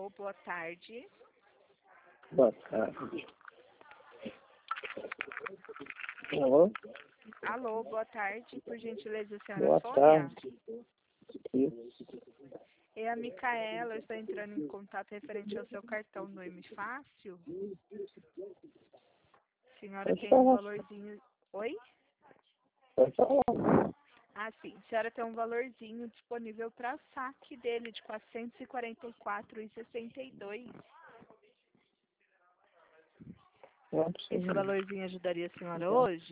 Alô, boa tarde. Boa tarde. Alô? Alô, boa tarde. Por gentileza, a senhora Boa Sônia? tarde. Isso. É a Micaela, eu estou entrando em contato referente ao seu cartão do M Fácil. A senhora Pode tem um falar. valorzinho... Oi? Pode falar. Ah, sim. A senhora tem um valorzinho disponível para saque dele de R$ 444,62. Não Esse precisa. valorzinho ajudaria a senhora hoje?